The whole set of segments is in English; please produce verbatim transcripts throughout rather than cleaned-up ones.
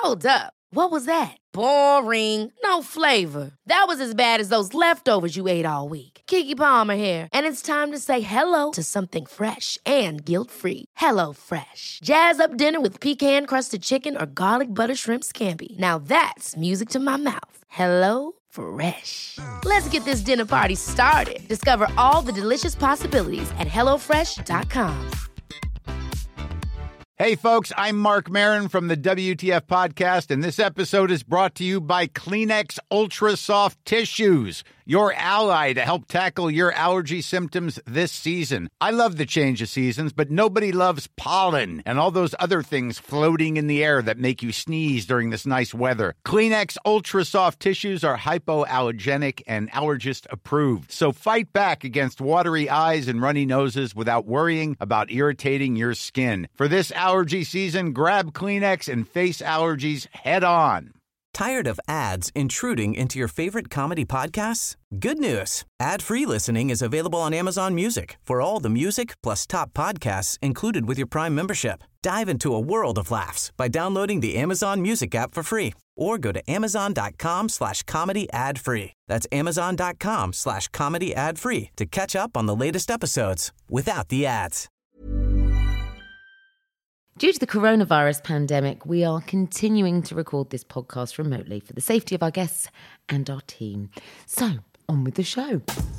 Hold up. What was that? Boring. No flavor. That was as bad as those leftovers you ate all week. Keke Palmer here, and it's time to say hello to something fresh and guilt-free. Hello Fresh. Jazz up dinner with pecan-crusted chicken or garlic butter shrimp scampi. Now that's music to my mouth. Hello Fresh. Let's get this dinner party started. Discover all the delicious possibilities at hello fresh dot com. Hey, folks, I'm Mark Maron from the W T F Podcast, and this episode is brought to you by Kleenex Ultra Soft Tissues, your ally to help tackle your allergy symptoms this season. I love the change of seasons, but nobody loves pollen and all those other things floating in the air that make you sneeze during this nice weather. Kleenex Ultra Soft Tissues are hypoallergenic and allergist approved, so fight back against watery eyes and runny noses without worrying about irritating your skin. For this allergy season, grab Kleenex and face allergies head on. Tired of ads intruding into your favorite comedy podcasts? Good news. Ad-free listening is available on Amazon Music for all the music plus top podcasts included with your Prime membership. Dive into a world of laughs by downloading the Amazon Music app for free or go to amazon.com slash comedy ad free. That's amazon.com slash comedy ad free to catch up on the latest episodes without the ads. Due to the coronavirus pandemic, we are continuing to record this podcast remotely for the safety of our guests and our team. So, on with the show.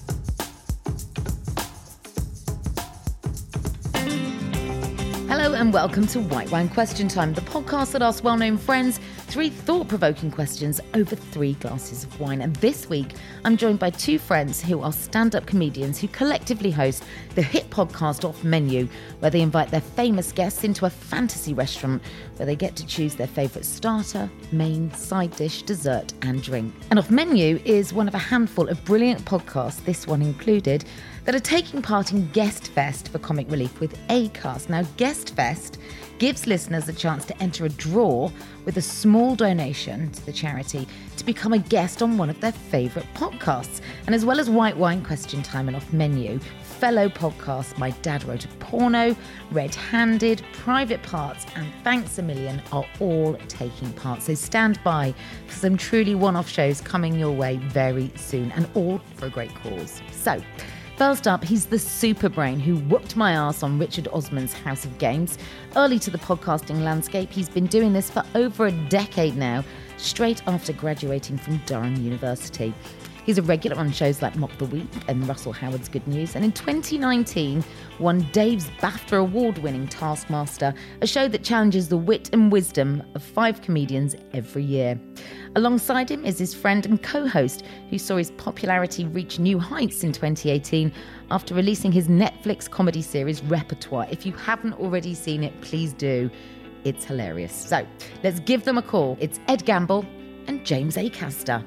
Hello and welcome to White Wine Question Time, the podcast that asks well-known friends three thought-provoking questions over three glasses of wine. And this week, I'm joined by two friends who are stand-up comedians who collectively host the hit podcast Off Menu, where they invite their famous guests into a fantasy restaurant where they get to choose their favourite starter, main, side dish, dessert and drink. And Off Menu is one of a handful of brilliant podcasts, this one included, that are taking part in Guest Fest for Comic Relief with Acast. Now, Guest Fest gives listeners a chance to enter a draw with a small donation to the charity to become a guest on one of their favourite podcasts. And as well as White Wine Question Time and Off Menu, fellow podcasts My Dad Wrote a Porno, Red Handed, Private Parts and Thanks a Million are all taking part. So stand by for some truly one-off shows coming your way very soon, and all for a great cause. So, first up, he's the super brain who whooped my ass on Richard Osman's House of Games. Early to the podcasting landscape, he's been doing this for over a decade now, straight after graduating from Durham University. He's a regular on shows like Mock the Week and Russell Howard's Good News, and in twenty nineteen won Dave's BAFTA award-winning Taskmaster, a show that challenges the wit and wisdom of five comedians every year. Alongside him is his friend and co-host, who saw his popularity reach new heights in twenty eighteen after releasing his Netflix comedy series Repertoire. If you haven't already seen it, please do. It's hilarious. So let's give them a call. It's Ed Gamble and James Acaster.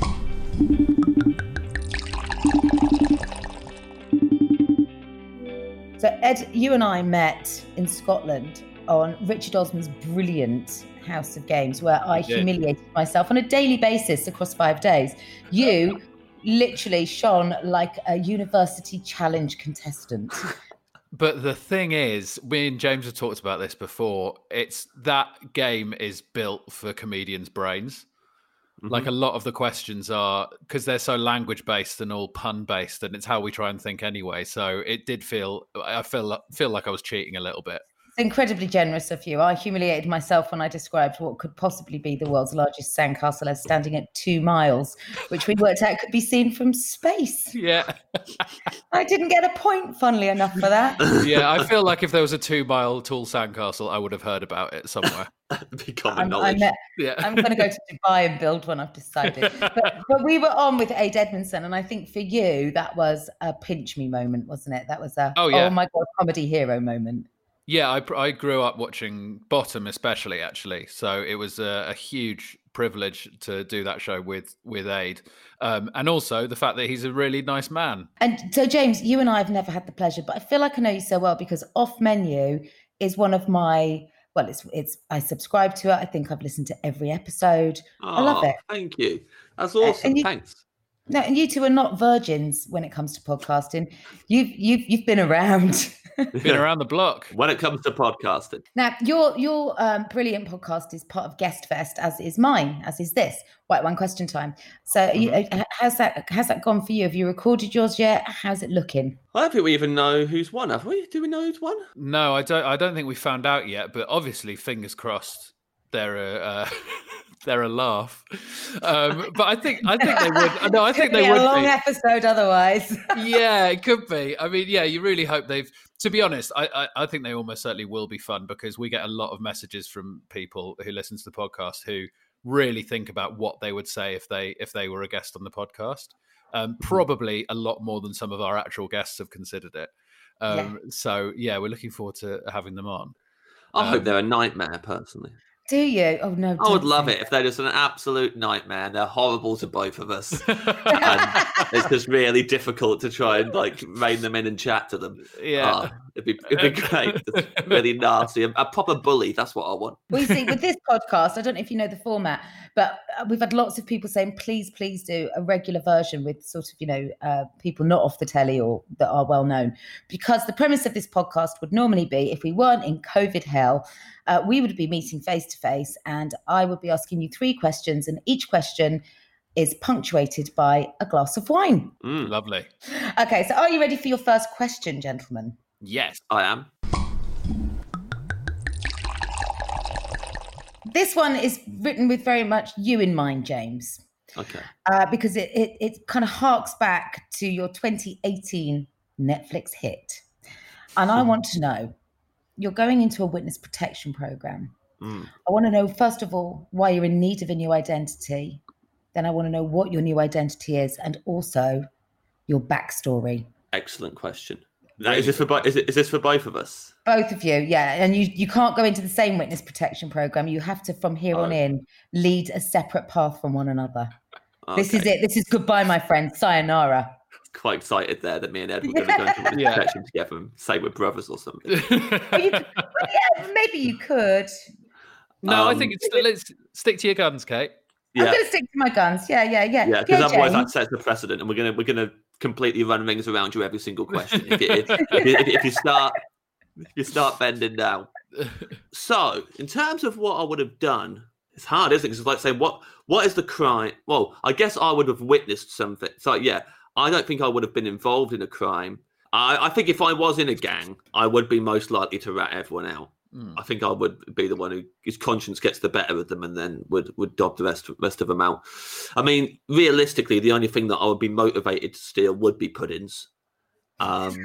So Ed, you and I met in Scotland on Richard Osman's brilliant House of Games, where I humiliated myself on a daily basis across five days. You literally shone like a university challenge contestant. But the thing is, me and James have talked about this before, it's that game is built for comedians' brains. Mm-hmm. Like a lot of the questions are, because they're so language-based and all pun-based, and it's how we try and think anyway. So it did feel, I feel, feel like I was cheating a little bit. It's incredibly generous of you. I humiliated myself when I described what could possibly be the world's largest sandcastle as standing at two miles, which we worked out could be seen from space. Yeah. I didn't get a point, funnily enough, for that. Yeah, I feel like if there was a two-mile tall sandcastle, I would have heard about it somewhere. Common I'm, knowledge. I'm, yeah. I'm going to go to Dubai and build one, I've decided. But, but we were on with Ade Edmondson, and I think for you, that was a pinch me moment, wasn't it? That was a, oh, yeah. oh my God, comedy hero moment. Yeah, I, I grew up watching Bottom, especially, actually. So it was a, a huge privilege to do that show with with Ade. Um, and also the fact that he's a really nice man. And so, James, you and I have never had the pleasure, but I feel like I know you so well because Off Menu is one of my, well, it's, it's I subscribe to it. I think I've listened to every episode. Oh, I love it. Thank you. That's awesome. You, Thanks. No, and you two are not virgins when it comes to podcasting. You've you've you've been around. Been around the block. When it comes to podcasting. Now, your your um, brilliant podcast is part of Guest Fest, as is mine, as is this White Wine Question Time. So, mm-hmm. you, how's that? How's that gone for you? Have you recorded yours yet? How's it looking? I don't think we even know who's won, have we? Do we know who's won? No, I don't. I don't think we found out yet. But obviously, fingers crossed, they're a uh, they're a laugh. Um, but I think I think they would. No, I think they be would. A long be. episode, otherwise. Yeah, it could be. I mean, yeah, you really hope they've. To be honest, I, I, I think they almost certainly will be fun because we get a lot of messages from people who listen to the podcast who really think about what they would say if they if they were a guest on the podcast. Um, probably a lot more than some of our actual guests have considered it. Um, yeah. So yeah, we're looking forward to having them on. I um, hope they're a nightmare, personally. Do you? Oh no! I would love it if they're just an absolute nightmare and they're horrible to both of us. And it's just really difficult to try and like rein them in and chat to them. Yeah, oh, it'd be it'd be great. Just really nasty, a, a proper bully. That's what I want. We see with this podcast. I don't know if you know the format, but we've had lots of people saying, "Please, please do a regular version with sort of you know uh, people not off the telly or that are well known." Because the premise of this podcast would normally be, if we weren't in COVID hell. Uh, we would be meeting face to face and I would be asking you three questions and each question is punctuated by a glass of wine. Mm, lovely. Okay, so are you ready for your first question, gentlemen? Yes, I am. This one is written with very much you in mind, James. Okay. Uh, because it, it, it kind of harks back to your twenty eighteen Netflix hit. And I want to know, you're going into a witness protection program. Mm. I want to know, first of all, why you're in need of a new identity. Then I want to know what your new identity is and also your backstory. Excellent question. Now, is this for is, it, is this for both of us? Both of you, yeah. And you, you can't go into the same witness protection program. You have to, from here oh. on in, lead a separate path from one another. Okay. This is it. This is goodbye, my friend. Sayonara. Quite excited there that me and Ed were going to go into witness yeah. protection together and say we're brothers or something. well, you could, well, yeah, maybe you could. No, um, I think it's let's stick to your guns, Kate. Yeah. I'm going to stick to my guns. Yeah, yeah, yeah. Yeah, because yeah, otherwise James. that sets the precedent, and we're going to we're going to completely run rings around you every single question if, it, if, if, if, if you start if you start bending down. So, in terms of what I would have done, it's hard, isn't it? Because it's like saying what what is the crime? Well, I guess I would have witnessed something. So, yeah. I don't think I would have been involved in a crime. I, I think if I was in a gang, I would be most likely to rat everyone out. Mm. I think I would be the one who his conscience gets the better of them and then would, would dob the rest, rest of them out. I mean, realistically, the only thing that I would be motivated to steal would be puddings. Um,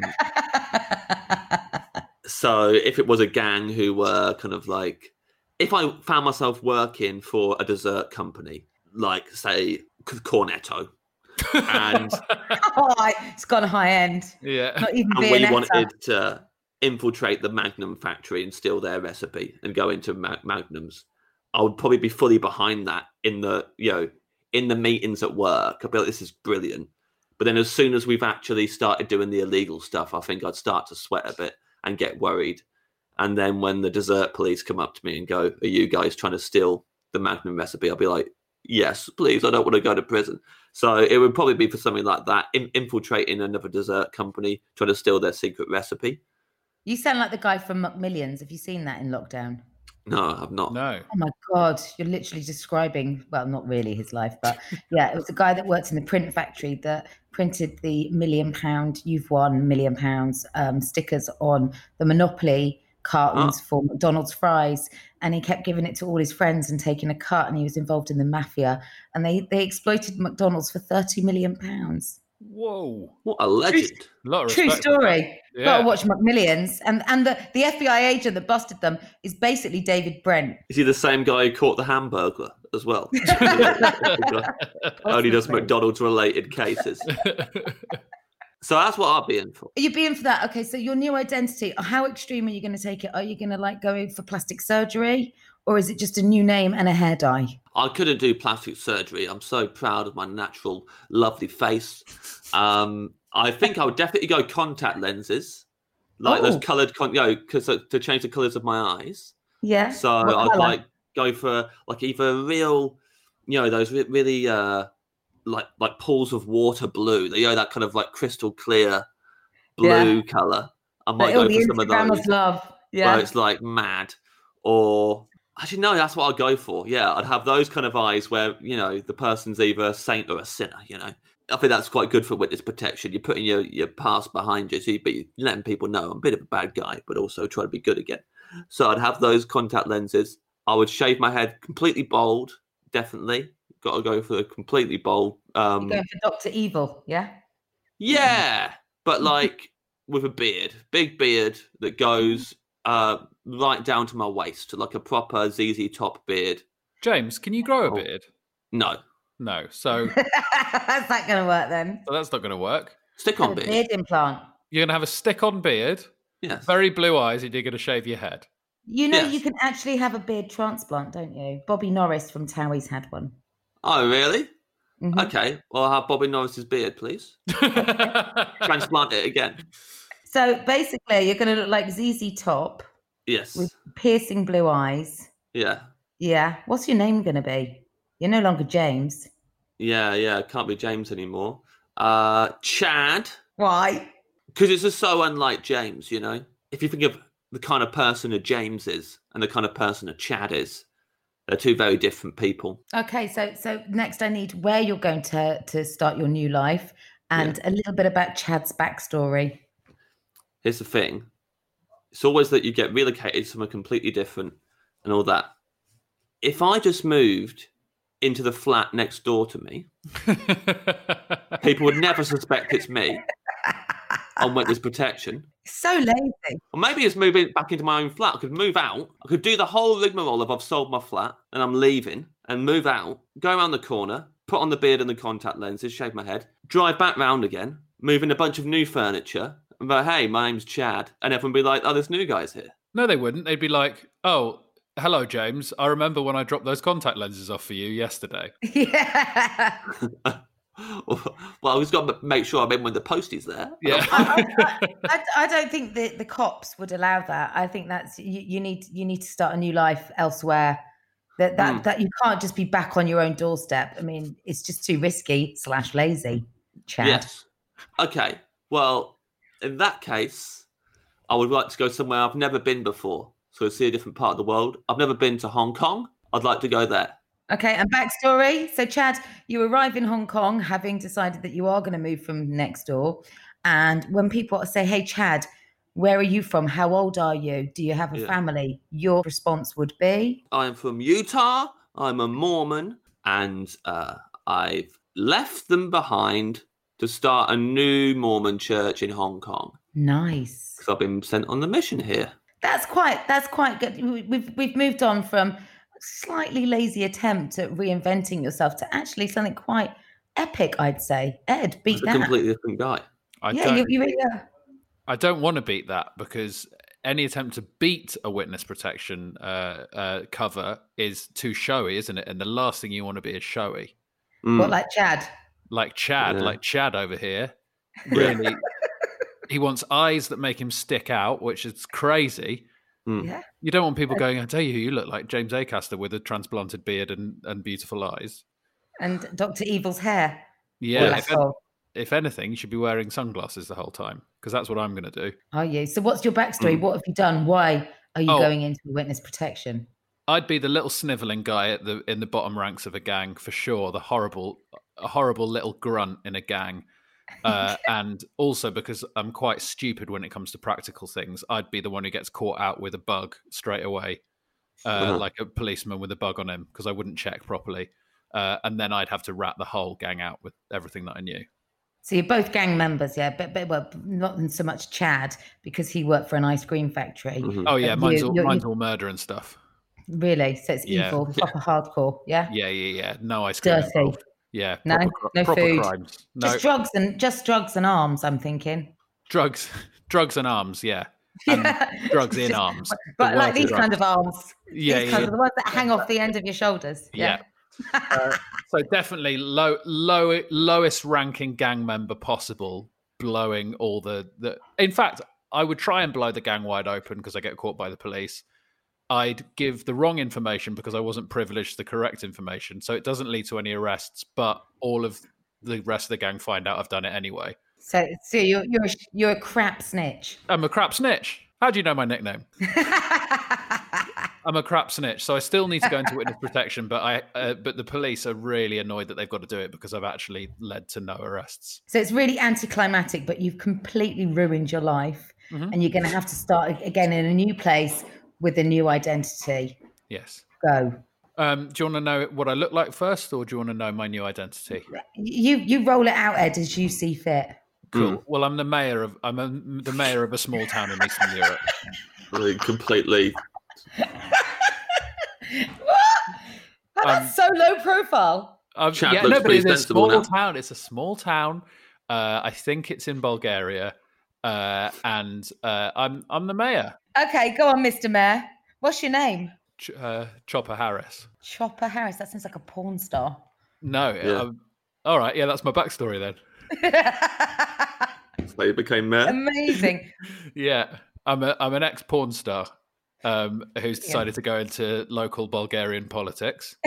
so if it was a gang who were kind of like, if I found myself working for a dessert company, like, say, Cornetto, and oh, it's gone high end. Yeah, not even and we wanted to infiltrate the Magnum factory and steal their recipe and go into Mag- Magnums. I would probably be fully behind that in the you know in the meetings at work. I'd be like, this is brilliant. But then as soon as we've actually started doing the illegal stuff, I think I'd start to sweat a bit and get worried. And then when the dessert police come up to me and go, "Are you guys trying to steal the Magnum recipe?" I'll be like, "Yes, please. I don't want to go to prison." So it would probably be for something like that, in- infiltrating another dessert company, trying to steal their secret recipe. You sound like the guy from McMillions. Have you seen that in lockdown? No, I've not. No. Oh my God, you're literally describing, well, not really his life, but yeah, it was a guy that worked in the print factory that printed the million pound, you've won million pounds um, stickers on the Monopoly cartons oh. for McDonald's fries, and he kept giving it to all his friends and taking a cut, and he was involved in the mafia, and they they exploited McDonald's for thirty million pounds. Whoa, what a legend. True, a lot of true story. Yeah. Gotta watch McMillions. And and the, the F B I agent that busted them is basically David Brent. Is he the same guy who caught the Hamburglar as well? Only does McDonald's related cases. So that's what I'll be in for. Are you being for that? Okay, so your new identity, how extreme are you going to take it? Are you going to like go for plastic surgery, or is it just a new name and a hair dye? I couldn't do plastic surgery. I'm so proud of my natural, lovely face. Um, I think I would definitely go contact lenses, like oh. those coloured, con- you know, cause, uh, to change the colours of my eyes. Yeah. So what I'd colour? like go for like either real, you know, those re- really. Uh, like like pools of water blue. You know, that kind of like crystal clear blue Yeah. color. I might Like, go oh, for the some of Instagram those. of love. Yeah. Where it's like mad. Or actually, no, that's what I'd go for. Yeah, I'd have those kind of eyes where, you know, the person's either a saint or a sinner, you know. I think that's quite good for witness protection. You're putting your, your past behind you, so you, but you're letting people know I'm a bit of a bad guy, but also try to be good again. So I'd have those contact lenses. I would shave my head completely bald, definitely. Got to go for a completely bald. Um, You're going for Doctor Evil, yeah? yeah, but like with a beard, big beard that goes uh, right down to my waist, like a proper Z Z Top beard. James, can you grow a Oh. beard? No, No. So, How's that going to work then? so that's not going to work. stick Have on a beard. beard implant. You're going to have a stick-on beard, Yes. very blue eyes, and you're going to shave your head. You know, Yes. you can actually have a beard transplant, don't you? Bobby Norris from Towie's had one. Oh, really? Mhm. Okay. Well, I'll have Bobby Norris's beard, please. Transplant it again. So basically, you're going to look like Z Z Top Yes. with piercing blue eyes. Yeah. Yeah. What's your name going to be? You're no longer James. Yeah, yeah. Can't be James anymore. Uh, Chad. Why? Because it's just so unlike James, you know? If you think of the kind of person a James is and the kind of person a Chad is, they're two very different people. Okay, so so next I need where you're going to to start your new life and a little bit about Chad's backstory. Here's the thing. It's always that you get relocated somewhere completely different and all that. If I just moved into the flat next door to me, people would never suspect it's me on witness protection. So lazy. Or maybe it's moving back into my own flat. I could move out. I could do the whole rigmarole of I've sold my flat and I'm leaving and move out, go around the corner, put on the beard and the contact lenses, shave my head, drive back round again, move in a bunch of new furniture, and go, hey, my name's Chad. And everyone would be like, oh, this new guy's here. No, they wouldn't. They'd be like, oh, hello, James. I remember when I dropped those contact lenses off for you yesterday. Yeah. Well, I just got to make sure I'm in when the posties there. Yeah. I, I, I don't think that the cops would allow that. I think that's you, you need you need to start a new life elsewhere. That that Mm. that you can't just be back on your own doorstep. I mean, it's just too risky slash lazy, Chad. Yes. Okay. Well, in that case, I would like to go somewhere I've never been before. So see a different part of the world. I've never been to Hong Kong. I'd like to go there. Okay, and backstory. So, Chad, you arrive in Hong Kong having decided that you are going to move from next door. And when people say, hey, Chad, where are you from? How old are you? Do you have a Yeah. family? Your response would be? I'm from Utah. I'm a Mormon. And uh, I've left them behind to start a new Mormon church in Hong Kong. Nice. Because I've been sent on the mission here. That's quite, that's quite good. We- We've, we've moved on from slightly lazy attempt at reinventing yourself to actually something quite epic, I'd say. Ed, beat It's a that. completely different guy. I yeah, don't, you, you really are. I don't want to beat that because any attempt to beat a witness protection uh, uh, cover is too showy, isn't it? And the last thing you want to be is showy. Mm. What, like Chad? Like Chad, Yeah. like Chad over here. Really, he wants eyes that make him stick out, which is crazy. Mm. Yeah. You don't want people going, I tell you who you look like, James Acaster with a transplanted beard and, and beautiful eyes. And Doctor Evil's hair. Yeah, if, Oh, if anything, you should be wearing sunglasses the whole time because that's what I'm going to do. are you? So what's your backstory? Mm. What have you done? Why are you Oh. going into witness protection? I'd be the little sniveling guy at the in the bottom ranks of a gang for sure. The horrible, a horrible little grunt in a gang, uh, and also because I'm quite stupid when it comes to practical things, I'd be the one who gets caught out with a bug straight away, uh, Uh-huh. like a policeman with a bug on him because I wouldn't check properly, uh, and then I'd have to rat the whole gang out with everything that I knew. So you're both gang members, yeah, but, but well, not so much Chad because he worked for an ice cream factory. Mhm. Oh yeah, But mine's you- all, you- mine's you- all murder and stuff. Really? So it's Yeah. evil, proper hardcore, yeah? Yeah, yeah, yeah. No ice cream Dirty. involved. Yeah, No, proper, cri- no proper food. crimes. No Just drugs and just drugs and arms, I'm thinking. drugs, drugs and arms. Yeah, and Yeah. drugs in Just- arms. But The like wealthy these kind of drugs. arms. Yeah, these yeah. kind of the ones that hang off the end of your shoulders. Yeah. Uh, so definitely low, low, lowest ranking gang member possible, blowing all the, the. In fact, I would try and blow the gang wide open because I get caught by the police. I'd give the wrong information because I wasn't privileged to the correct information, so it doesn't lead to any arrests. But all of the rest of the gang find out I've done it anyway. So, so you're you're a, you're a crap snitch. I'm a crap snitch. How do you know my nickname? I'm a crap snitch, so I still need to go into witness protection. But I, uh, but the police are really annoyed that they've got to do it because I've actually led to no arrests. So it's really anticlimactic, but you've completely ruined your life, mm-hmm. and you're going to have to start again in a new place with a new identity. Yes. Go. Um, do you want to know what I look like first, or do you want to know my new identity? You you roll it out, Ed, as you see fit. Cool. Mm. Well, I'm the mayor of I'm a, the mayor of a small town in Eastern Europe. Really completely. What? Oh, that's um, so low profile. Um, yeah, no, but it's a small now. town. It's a small town. Uh, I think it's in Bulgaria, uh, and uh, I'm I'm the mayor. Okay, go on, Mister Mayor. What's your name? Ch- uh, Chopper Harris. Chopper Harris. That sounds like a porn star. No. Yeah. Um, all right. Yeah, that's my backstory then. That's how you became mayor. Amazing. Yeah, I'm a I'm an ex porn star. Um, who's decided yeah. to go into local Bulgarian politics.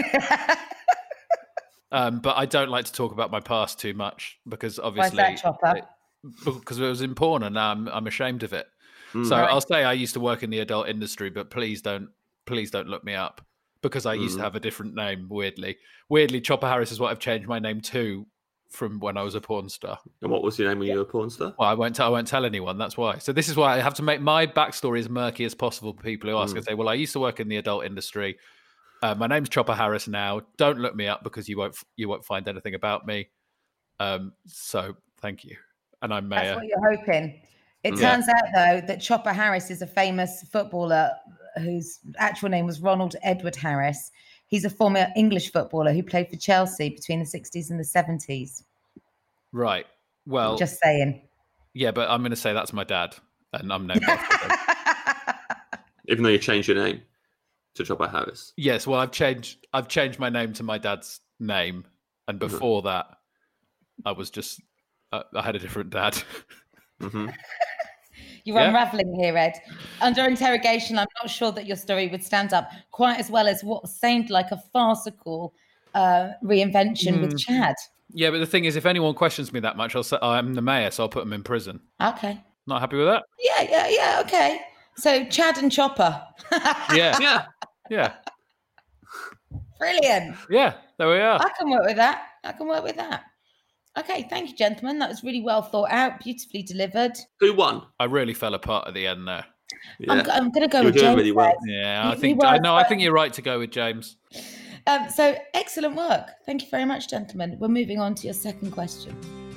um, but I don't like to talk about my past too much because obviously, why's that, Chopper? It, because it was in porn and now I'm I'm ashamed of it. Mm. So right. I'll say I used to work in the adult industry, but please don't please don't look me up because I mm. used to have a different name. Weirdly, weirdly, Chopper Harris is what I've changed my name to from when I was a porn star. And what was your name when you were a porn star? Well, I won't. T- I won't tell anyone. That's why. So this is why I have to make my backstory as murky as possible for people who ask. Mm. I say, "Well, I used to work in the adult industry. Uh, my name's Chopper Harris now. Don't look me up because you won't. You won't find anything about me. Um, so thank you." And I'm mayor. That's what you're hoping. It yeah. turns out though that Chopper Harris is a famous footballer whose actual name was Ronald Edward Harris. He's a former English footballer who played for Chelsea between the sixties and the seventies. Right. Well, just saying. Yeah, but I'm going to say that's my dad, and I'm named after him. Even though you changed your name to Chopper Harris. Yes. Well, I've changed. I've changed my name to my dad's name, and before mm-hmm. that, I was just. Uh, I had a different dad. Mm-hmm. You're yeah. unraveling here, Ed. Under interrogation, I'm not sure that your story would stand up quite as well as what seemed like a farcical uh, reinvention mm. with Chad. Yeah, but the thing is, if anyone questions me that much, I'll say I'm the mayor, so I'll put them in prison. Okay. Not happy with that? Yeah, yeah, yeah. Okay. So Chad and Chopper. yeah, yeah, yeah. Brilliant. Yeah, there we are. I can work with that. I can work with that. Okay, thank you, gentlemen. That was really well thought out, beautifully delivered. Who won? I really fell apart at the end there. Yeah. I'm, I'm going to go You're with James. Really well. Yeah, I think. I know. I think you're right to go with James. Um, so excellent work. Thank you very much, gentlemen. We're moving on to your second question.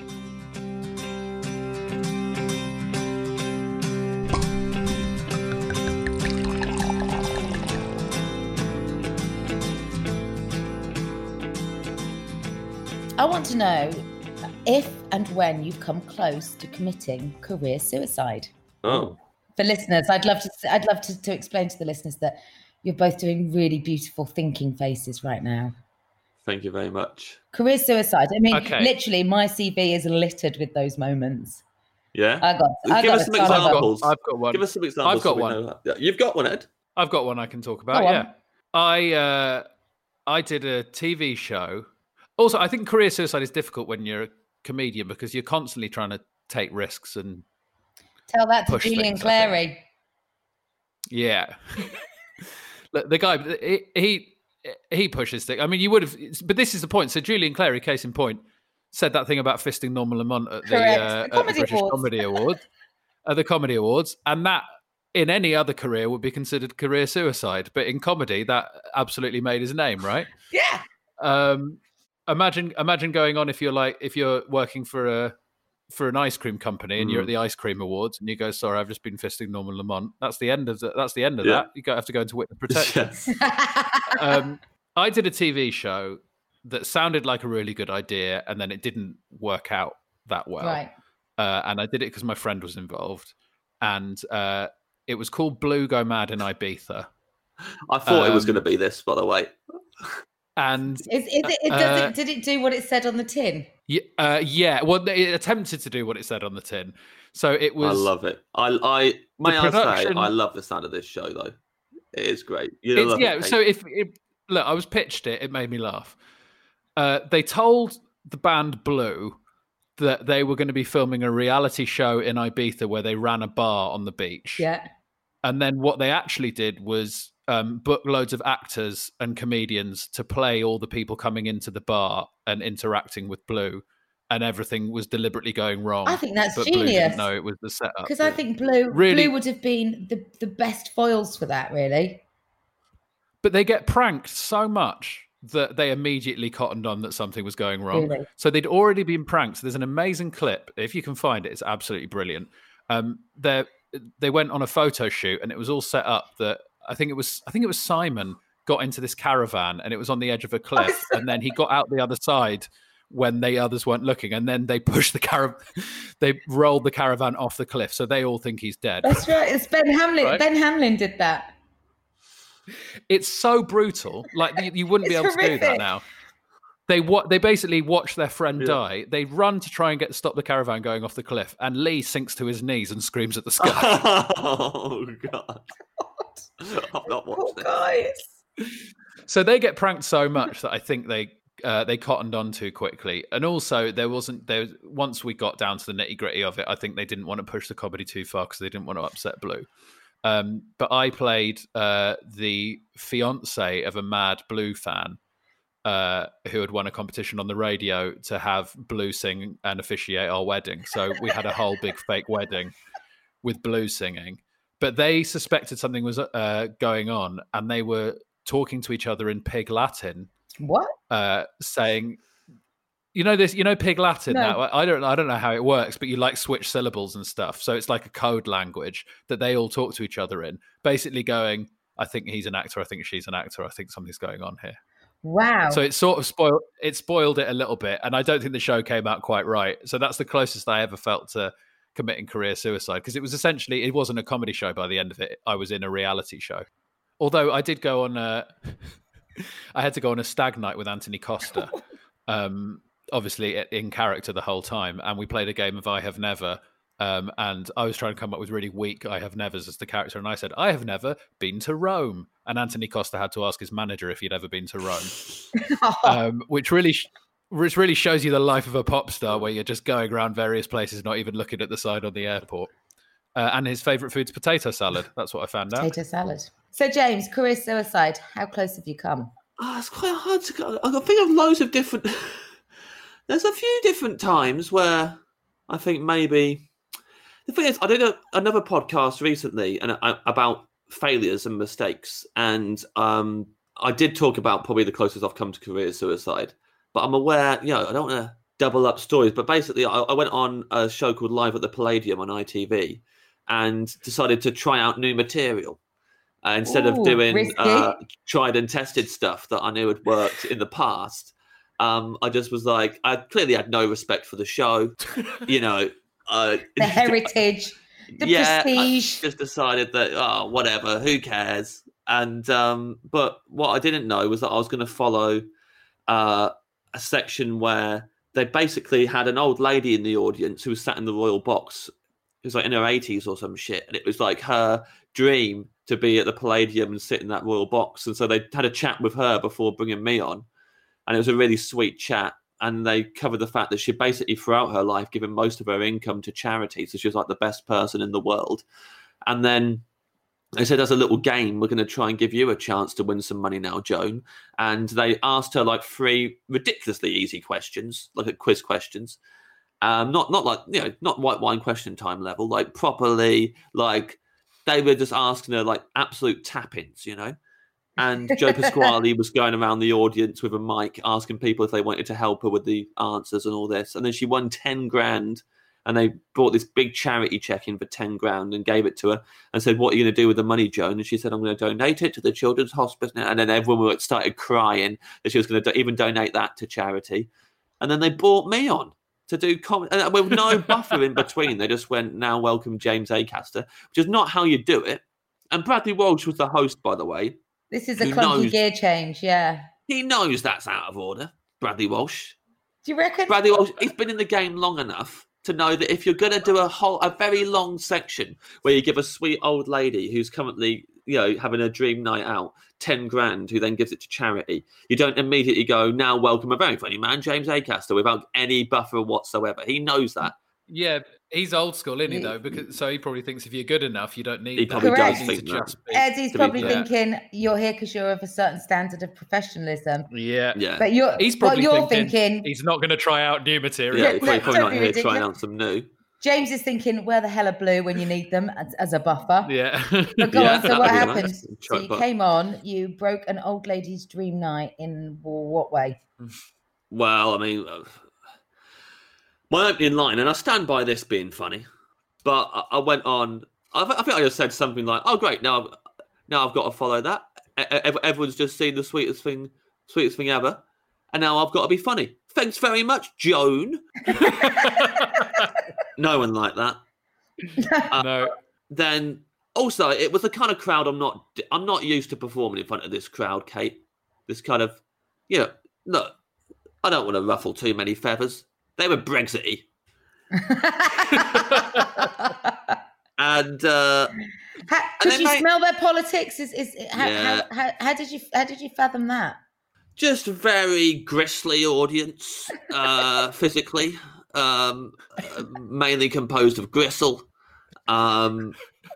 I want to know if and when you've come close to committing career suicide. Oh. For listeners, I'd love to I'd love to, to explain to the listeners that you're both doing really beautiful thinking faces right now. Thank you very much. Career suicide. I mean, okay. literally, my C V is littered with those moments. Yeah? I got I Give got us some examples. I've got one. Give us some examples. I've got so one. Yeah, you've got one, Ed? I've got one I can talk about, Go yeah. on. I, uh, I did a T V show. Also, I think career suicide is difficult when you're a comedian because you're constantly trying to take risks and tell that to push Julian things, Clary. Yeah. Look, the guy, he, he he pushes things. I mean, you would have, but this is the point. So Julian Clary, case in point, said that thing about fisting Norman Lamont at the, uh, the, at the British Awards. Comedy Awards, at the Comedy Awards, and that in any other career would be considered career suicide. But in comedy, that absolutely made his name, right? Yeah. Um, imagine, imagine going on if you're like if you're working for a for an ice cream company and mm. you're at the ice cream awards and you go, sorry, I've just been fisting Norman Lamont. That's the end of the, that's the end of yeah. that. You have to go into witness protection. um, I did a T V show that sounded like a really good idea and then it didn't work out that well. Right. Uh, and I did it because my friend was involved. And uh, it was called Blue Go Mad in Ibiza. I thought um, it was going to be this, by the way. And is, is it, it, does uh, it, did it do what it said on the tin? Yeah, uh, yeah. Well, it attempted to do what it said on the tin. So it was. I love it. I, I may I say, I love the sound of this show, though. It is great. You know, yeah. It, so if it, look, I was pitched it. It made me laugh. Uh, they told the band Blue that they were going to be filming a reality show in Ibiza where they ran a bar on the beach. Yeah. And then what they actually did was um, book loads of actors and comedians to play all the people coming into the bar and interacting with Blue. And everything was deliberately going wrong. I think that's but genius. Blue didn't know it was the setup. Because I think Blue, really, Blue would have been the, the best foils for that, really. But they get pranked so much that they immediately cottoned on that something was going wrong. Really? So they'd already been pranked. So there's an amazing clip. If you can find it, it's absolutely brilliant. Um, they they went on a photo shoot and it was all set up that I think it was I think it was Simon got into this caravan and it was on the edge of a cliff, and then he got out the other side when the others weren't looking, and then they pushed the caravan, they rolled the caravan off the cliff, so they all think he's dead. That's right. It's Ben Hamlin. Right? Ben Hamlin did that. It's so brutal. Like you, you wouldn't be able horrific. to do that now. They wa- They basically watch their friend Yeah. die. They run to try and get stop the caravan going off the cliff, and Lee sinks to his knees and screams at the sky. Oh God! I've not watched this. Guys. So they get pranked so much that I think they uh, they cottoned on too quickly. And also there wasn't there once we got down to the nitty gritty of it, I think they didn't want to push the comedy too far because they didn't want to upset Blue. Um, but I played uh, the fiance of a mad Blue fan uh, who had won a competition on the radio to have Blue sing and officiate our wedding. So we had a whole big fake wedding with Blue singing. But they suspected something was uh, going on, and they were talking to each other in Pig Latin. What? Uh, saying, you know this, you know Pig Latin. No. Now I don't, I don't know how it works, but you like switch syllables and stuff. So it's like a code language that they all talk to each other in. Basically, going, I think he's an actor. I think she's an actor. I think something's going on here. Wow. So it sort of spoiled it spoiled it a little bit, and I don't think the show came out quite right. So that's the closest I ever felt to committing career suicide, because it was essentially, it wasn't a comedy show by the end of it. I was in a reality show. Although I did go on a, I had to go on a stag night with Anthony Costa, um, obviously in character the whole time, and we played a game of I Have Never, um, and I was trying to come up with really weak I Have Nevers as the character, and I said, I have never been to Rome. And Anthony Costa had to ask his manager if he'd ever been to Rome, um, which really... Sh- Which really shows you the life of a pop star, where you're just going around various places, not even looking at the sign on the airport. Uh, and his favourite food's potato salad. That's what I found out. Potato salad. So, James, career suicide. How close have you come? Oh, it's quite hard to go. I think of loads of different. There's a few different times where I think maybe the thing is, I did a, another podcast recently and uh, about failures and mistakes, and um, I did talk about probably the closest I've come to career suicide. But I'm aware, you know, I don't want to double up stories, but basically I, I went on a show called Live at the Palladium on I T V and decided to try out new material. Uh, instead Ooh, of doing risky. uh, tried and tested stuff that I knew had worked in the past, um, I just was like, I clearly had no respect for the show, you know. Uh, The heritage, the yeah, prestige. I just decided that, oh, whatever, who cares? And um, but what I didn't know was that I was going to follow uh, a section where they basically had an old lady in the audience who was sat in the royal box. It was like in her eighties or some shit. And it was like her dream to be at the Palladium and sit in that royal box. And so they had a chat with her before bringing me on. And it was a really sweet chat. And they covered the fact that she basically throughout her life given most of her income to charity. So she was like the best person in the world. And then they said, as a little game, we're going to try and give you a chance to win some money now, Joan. And they asked her like three ridiculously easy questions, like quiz questions. Um, not not like, you know, not white wine question time level, like properly, like they were just asking her like absolute tap-ins, you know. And Joe Pasquale was going around the audience with a mic asking people if they wanted to help her with the answers and all this. And then she won ten grand. And they brought this big charity check in for ten grand and gave it to her and said, what are you going to do with the money, Joan? And she said, I'm going to donate it to the Children's Hospice. And then everyone started crying that she was going to do- even donate that to charity. And then they brought me on to do comedy with no buffer in between. They just went, now welcome James Acaster, which is not how you do it. And Bradley Walsh was the host, by the way. This is a Who clunky knows? gear change, yeah. He knows that's out of order, Bradley Walsh. Do you reckon? Bradley Walsh, he's been in the game long enough to know that if you're going to do a whole, a very long section where you give a sweet old lady who's currently you know, having a dream night out, ten grand, who then gives it to charity. You don't immediately go, now welcome a very funny man, James Acaster, without any buffer whatsoever. He knows that. Yeah, he's old school, isn't he, though? Because so he probably thinks if you're good enough, you don't need he that. Probably Correct. does think that. Eddie's probably yeah. thinking you're here because you're of a certain standard of professionalism. Yeah, yeah. But you're, he's probably what you're thinking, thinking, he's not going to try out new material. Yeah, he's probably, No, probably don't not be here ridiculous. trying out some new. James is thinking, where the hell are Blue when you need them as, as a buffer? Yeah. But go Yeah, on, so that'd what be happened? nice. So you came on, you broke an old lady's dream night in what way? Well, I mean, uh, my opening line, and I stand by this being funny, but I, I went on, I, I think I just said something like, oh, great, now, I've- now I've got to follow that. E- e- Everyone's just seen the sweetest thing, sweetest thing ever, and now I've got to be funny. Thanks very much, Joan. No one like that. Uh, No. Then also, it was the kind of crowd I'm not. I'm not used to performing in front of this crowd, Kate. This kind of, you know, look. I don't want to ruffle too many feathers. They were Brexity, and uh, How, And could then you mate- smell their politics? Is is how, Yeah. how, how, how did you how did you fathom that? just a very gristly audience, uh, physically, um, uh, mainly composed of gristle, um,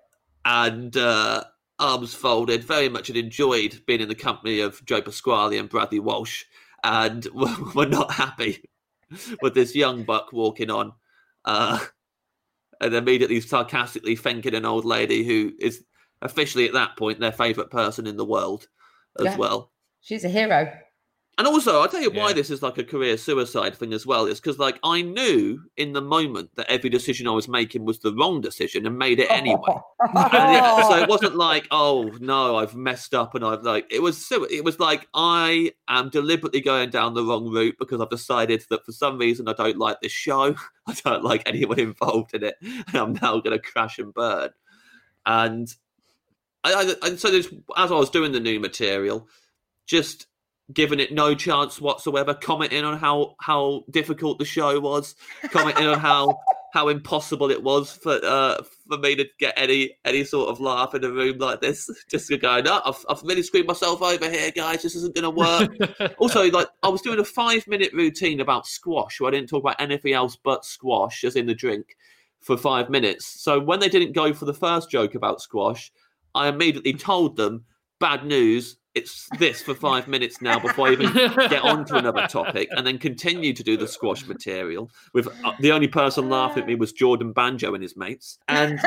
and uh, arms folded. Very much had enjoyed being in the company of Joe Pasquale and Bradley Walsh, and were not happy with this young buck walking on, uh, and immediately sarcastically thanking an old lady who is officially at that point their favourite person in the world as Yeah. well. She's a hero. And also, I'll tell you why Yeah. this is like a career suicide thing as well. Is because, like, I knew in the moment that every decision I was making was the wrong decision and made it anyway. And yeah, so it wasn't like, oh no, I've messed up and I've like. It was so. It was like I am deliberately going down the wrong route because I've decided that for some reason I don't like this show. I don't like anyone involved in it, and I'm now going to crash and burn. And I, I and so there's, as I was doing the new material, just giving it no chance whatsoever, commenting on how, how difficult the show was, commenting on how how impossible it was for uh, for me to get any any sort of laugh in a room like this. Just going, no, I've I've really screwed myself over here, guys. This isn't going to work. Also, like I was doing a five minute routine about squash, where I didn't talk about anything else but squash, as in the drink, for five minutes. So when they didn't go for the first joke about squash, I immediately told them, bad news. It's this for five minutes now before I even get on to another topic, and then continue to do the squash material. With uh, the only person laughing at me was Jordan Banjo and his mates, and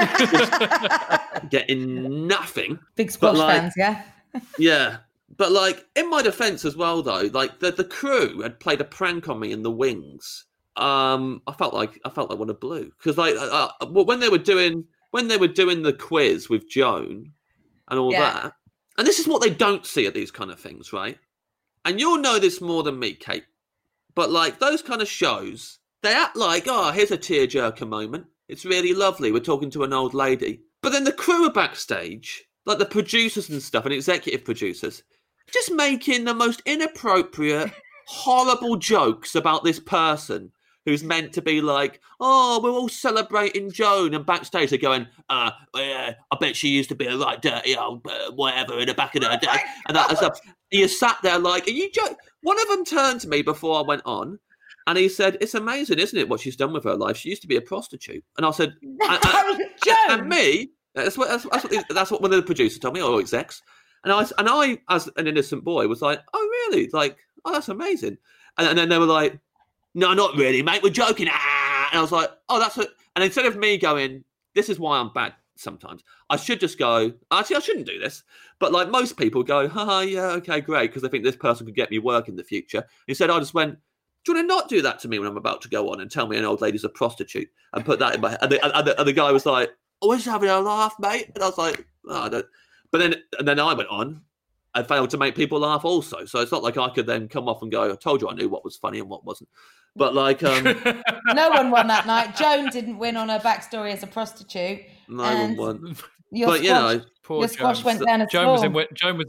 just getting nothing. Big squash like- fans, yeah. Yeah, but like in my defence as well, though, like the the crew had played a prank on me in the wings. Um, I felt like I felt like one of blue because like uh, uh, when they were doing when they were doing the quiz with Joan and all Yeah. that. And this is what they don't see at these kind of things, right? And you'll know this more than me, Kate. But like those kind of shows, they act like, oh, here's a tearjerker moment. It's really lovely. We're talking to an old lady. But then the crew are backstage, like the producers and stuff, and executive producers, just making the most inappropriate, horrible jokes about this person who's meant to be like, oh, we're all celebrating Joan, and backstage they're going, uh, yeah, I bet she used to be a right dirty old uh, whatever in the back of her day, and that stuff. You sat there like, are you joking? One of them turned to me before I went on, and he said, it's amazing, isn't it, what she's done with her life? She used to be a prostitute. And I said, and, and, and me, that's what, that's, that's, what, that's what one of the producers told me, or execs, and I, and I, as an innocent boy, was like, oh, really? Like, oh, that's amazing. And, and then they were like, no, not really, mate. We're joking. Ah! And I was like, oh, that's it. And instead of me going, this is why I'm bad sometimes, I should just go, actually, I shouldn't do this. But like most people go, haha, yeah, okay, great, because I think this person could get me work in the future. Instead, I just went, do you want to not do that to me when I'm about to go on and tell me an old lady's a prostitute and put that in my head? And the, and the, and the guy was like, oh, we're just having a laugh, mate. And I was like, oh, I don't. But then, and then I went on. I failed to make people laugh also. So it's not like I could then come off and go, I told you I knew what was funny and what wasn't. But like... um No one won that night. Joan didn't win on her backstory as a prostitute. No And one won. Your But, squash, you know... Poor your squash Joan. went down a Joan was in storm. Whit- Joan was in Whit-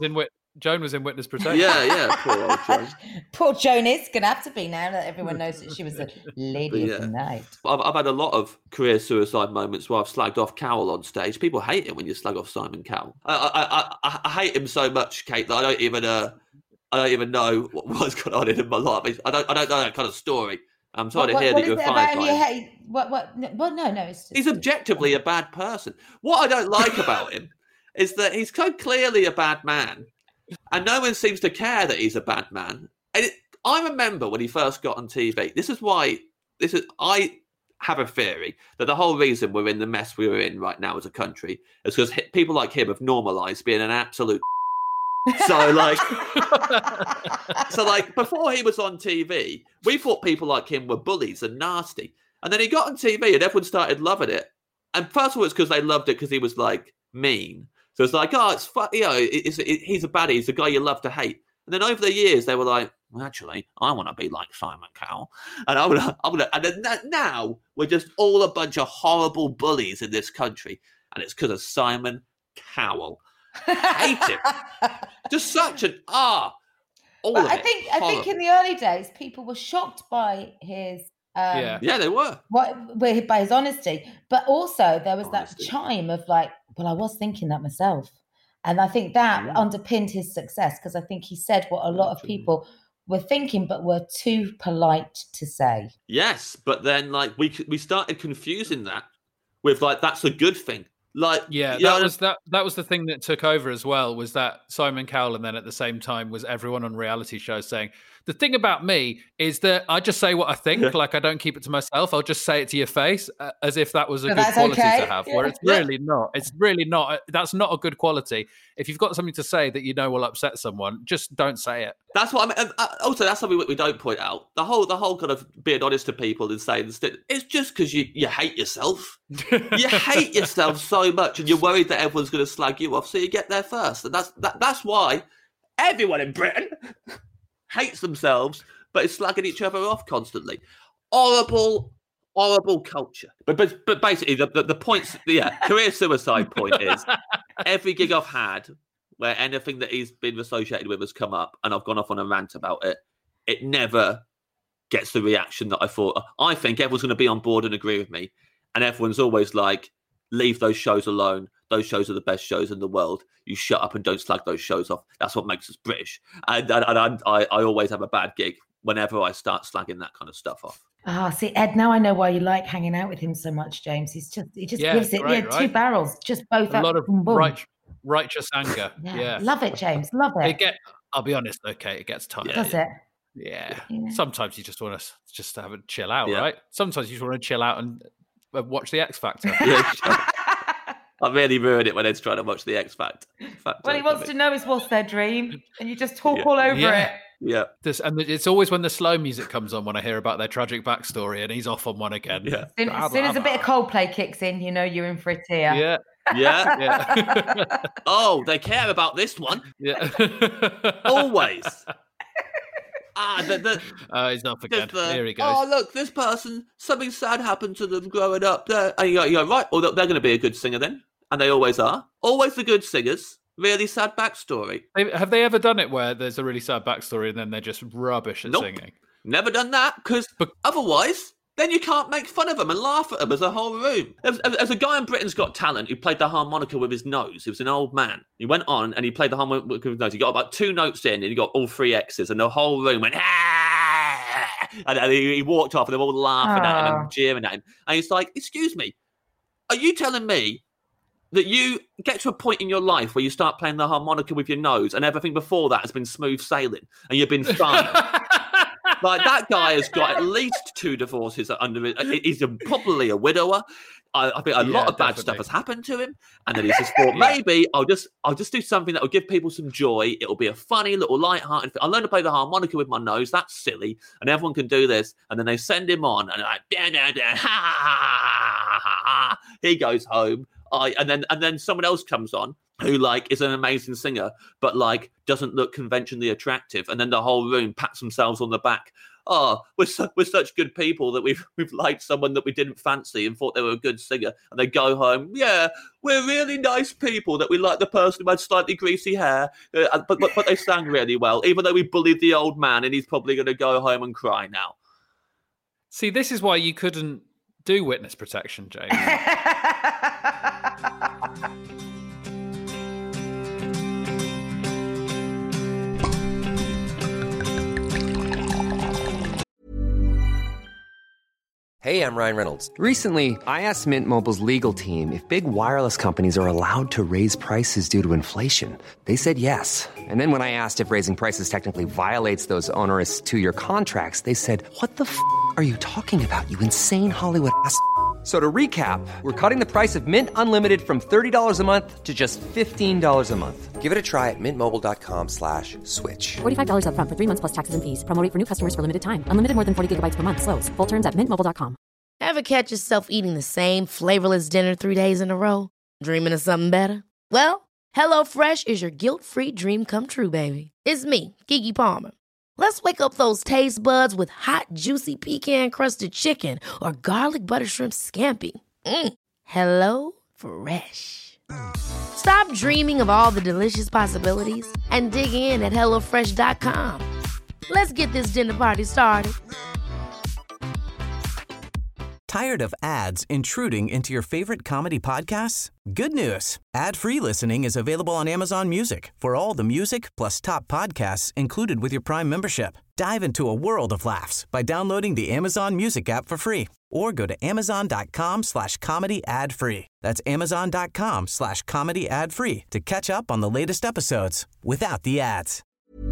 Joan was in witness protection. Yeah, yeah, poor old Joan. Poor Joan is going to have to be now that everyone knows that she was a lady yeah. of the night. I've, I've had a lot of career suicide moments where I've slagged off Cowell on stage. People hate it when you slag off Simon Cowell. I, I, I, I hate him so much, Kate, that I don't even uh, I don't even know what, what's going on in my life. I don't I don't know that kind of story. I'm sorry what, to hear what, that you're what fired by him. hate? What, what, well, no, no. It's just, He's objectively a bad person. What I don't like about him is that he's so clearly a bad man, and no one seems to care that he's a bad man. And it, I remember when he first got on T V. This is why. This is I have a theory that the whole reason we're in the mess we're in right now as a country is because people like him have normalised being an absolute. So like, so like before he was on T V, we thought people like him were bullies and nasty, and then he got on T V and everyone started loving it. And first of all, it's because they loved it because he was like mean. So it's like, oh, it's fun, you know, it's, it, he's a baddie. He's a guy you love to hate. And then over the years, they were like, well, actually, I want to be like Simon Cowell, and I would, I would, and then now we're just all a bunch of horrible bullies in this country, and it's because of Simon Cowell. I hate him. Just such an ah. All but of I it. think I think in the early days, people were shocked by his. Um, Yeah. Yeah, they were. What by his honesty, but also there was Honesty. that chime of like, well, I was thinking that myself, and I think that Mm. underpinned his success because I think he said what a lot of Absolutely. people were thinking, but were too polite to say. Yes, but then like we we started confusing that with like that's a good thing. Like Yeah, you know, that was that. That was the thing that took over as well. Was that Simon Cowell, and then at the same time was everyone on reality shows saying the thing about me is that I just say what I think. Yeah. Like I don't keep it to myself. I'll just say it to your face, uh, as if that was a So good that's quality okay. to have. Yeah. Where it's Yeah. really not. It's really not. That's not a good quality. If you've got something to say that you know will upset someone, just don't say it. that's what I mean. And, uh, also, that's something we don't point out. The whole the whole kind of being honest to people and saying that it's just because you you hate yourself. You hate yourself so much, and you're worried that everyone's going to slag you off, so you get there first. And that's that, that's why everyone in Britain hates themselves, but is slagging each other off constantly. Horrible, horrible culture. But but, but basically, the, the the points, yeah, career suicide point is every gig I've had where anything that he's been associated with has come up, and I've gone off on a rant about it. It never gets the reaction that I thought. I think everyone's going to be on board and agree with me. And everyone's always like, leave those shows alone. Those shows are the best shows in the world. You shut up and don't slag those shows off. That's what makes us British. And, and, and I, I always have a bad gig whenever I start slagging that kind of stuff off. Ah, see, Ed, now I know why you like hanging out with him so much, James. He's just, he just Yeah, gives it, great, yeah, right? two barrels, just both A up. lot of boom, boom. right, righteous anger. Yeah. Yeah. Love it, James. Love it. It get. I'll be honest. Okay, it gets tired. Yeah. Does it? Yeah. Yeah. Sometimes you just want to just have a chill out, Yeah. right? Sometimes you just want to chill out and uh, watch the X Factor. Yeah, I really ruined it when Ed's trying to watch the X Factor. What he wants to know is what's their dream, and you just talk Yeah. all over Yeah. it. Yeah, This, and it's always when the slow music comes on when I hear about their tragic backstory, and he's off on one again. yeah, Soon, as soon as a bit of Coldplay kicks in, you know you're in for a tear. Yeah, yeah. yeah, Oh, they care about this one. yeah. Always. Ah, the, the, Oh, he's off again. Just, uh, Here he goes. Oh, look, this person, something sad happened to them growing up. There. And you go, you go, right, well, they're going to be a good singer then. And they always are. Always the good singers. Really sad backstory. They- Have they ever done it where there's a really sad backstory and then they're just rubbish at Nope. singing? Never done that, because But- otherwise, then you can't make fun of them and laugh at them as a whole room. There's, there's a guy in Britain's Got Talent who played the harmonica with his nose. He was an old man. He went on and he played the harmonica with his nose. He got about two notes in and he got all three X's, and the whole room went, ah! And, and he, he walked off and they were all laughing at him Oh. and jeering at him. And he's like, excuse me, are you telling me that you get to a point in your life where you start playing the harmonica with your nose and everything before that has been smooth sailing and you've been fine? Like, that guy has got at least two divorces under it. He's a, probably a widower. I, I think a Yeah, lot of bad definitely. stuff has happened to him, and then he's just thought, Yeah. maybe I'll just I'll just do something that will give people some joy. It'll be a funny little light-hearted thing. I learned to play the harmonica with my nose. That's silly, and everyone can do this. And then they send him on, and like, da, da, da, ha, ha, ha, ha, ha. He goes home. I and then and then someone else comes on who like is an amazing singer, but like doesn't look conventionally attractive, and then the whole room pats themselves on the back. oh, we're su- we're such good people that we've we've liked someone that we didn't fancy and thought they were a good singer, and they go home, yeah, we're really nice people that we like the person who had slightly greasy hair, uh, but, but but they sang really well, even though we bullied the old man and he's probably going to go home and cry now. See, this is why you couldn't do witness protection, James. Hey, I'm Ryan Reynolds. Recently, I asked Mint Mobile's legal team if big wireless companies are allowed to raise prices due to inflation. They said yes. And then when I asked if raising prices technically violates those onerous two-year contracts, they said, what the f*** are you talking about, you insane Hollywood ass f- So to recap, we're cutting the price of Mint Unlimited from thirty dollars a month to just fifteen dollars a month. Give it a try at mintmobile.com slash switch. forty-five dollars up front for three months plus taxes and fees. Promo rate for new customers for limited time. Unlimited more than forty gigabytes per month. Slows full terms at mint mobile dot com. Ever catch yourself eating the same flavorless dinner three days in a row? Dreaming of something better? Well, HelloFresh is your guilt-free dream come true, baby. It's me, Keke Palmer. Let's wake up those taste buds with hot, juicy pecan-crusted chicken or garlic butter shrimp scampi. Mm. Hello Fresh. Stop dreaming of all the delicious possibilities and dig in at hello fresh dot com. Let's get this dinner party started. Tired of ads intruding into your favorite comedy podcasts? Good news. Ad-free listening is available on Amazon Music for all the music plus top podcasts included with your Prime membership. Dive into a world of laughs by downloading the Amazon Music app for free or go to amazon.com slash comedy ad free. That's amazon.com slash comedy ad free to catch up on the latest episodes without the ads.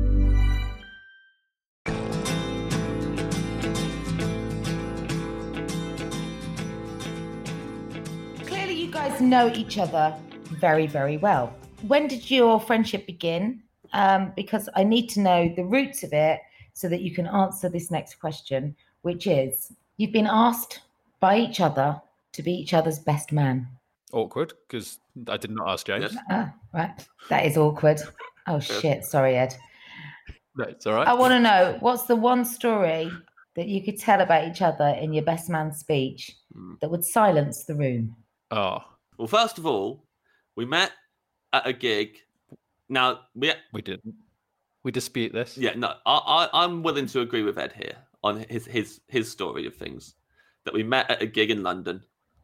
You guys know each other very, very well. When did your friendship begin? Um, because I need to know the roots of it so that you can answer this next question, which is, you've been asked by each other to be each other's best man. Awkward, because I did not ask James. Ah, right. That is awkward. Oh, shit. Sorry, Ed. No, it's all right. I want to know, what's the one story that you could tell about each other in your best man speech that would silence the room? Oh. Well, first of all, we met at a gig. Now, we we didn't. We dispute this. Yeah, no, I, I, I'm willing to agree with Ed here on his, his, his story of things. That we met at a gig in London,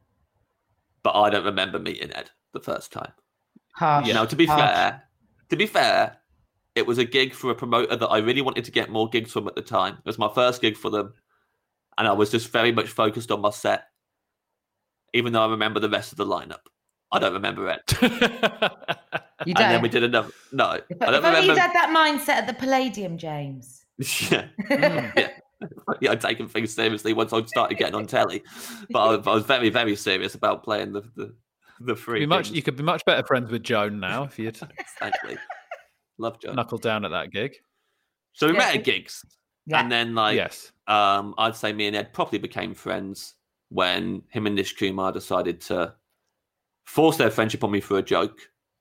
but I don't remember meeting Ed the first time. Harsh. Now, to be Harsh. fair, to be fair, it was a gig for a promoter that I really wanted to get more gigs from at the time. It was my first gig for them, and I was just very much focused on my set. Even though I remember the rest of the lineup, I don't remember it. You And don't? then we did another. No, If, I don't if only remember. you'd had that mindset at the Palladium, James. yeah. yeah, yeah. I'd taken things seriously once I started getting on telly, but I, I was very, very serious about playing the the, the free. Be much, things. you could be much better friends with Joan now if you'd Exactly. Love Joe. knuckle down at that gig. So we Yeah. met at gigs, Yeah. and then like, Yes. um, I'd say me and Ed properly became friends when him and Nish Kumar decided to force their friendship on me for a joke.